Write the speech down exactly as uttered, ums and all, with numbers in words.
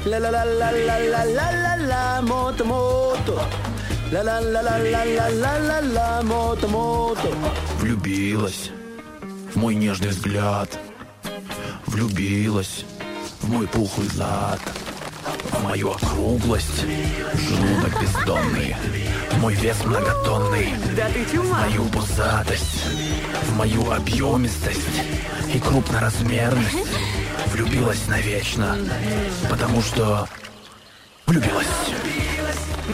Ла-ла-ла-ла-ла-ла-ла-ла, мото-мото. Ла-ла-ла-ла-ла-ла-ла-ла, мото-мото. Влюбилась в мой нежный взгляд, влюбилась в мой пухлый зад, в мою округлость, желудок бездонный, в мой вес многотонный, Да ты в чума! мою пузатость, в мою объемистость и крупноразмерность. Влюбилась навечно, потому что влюбилась.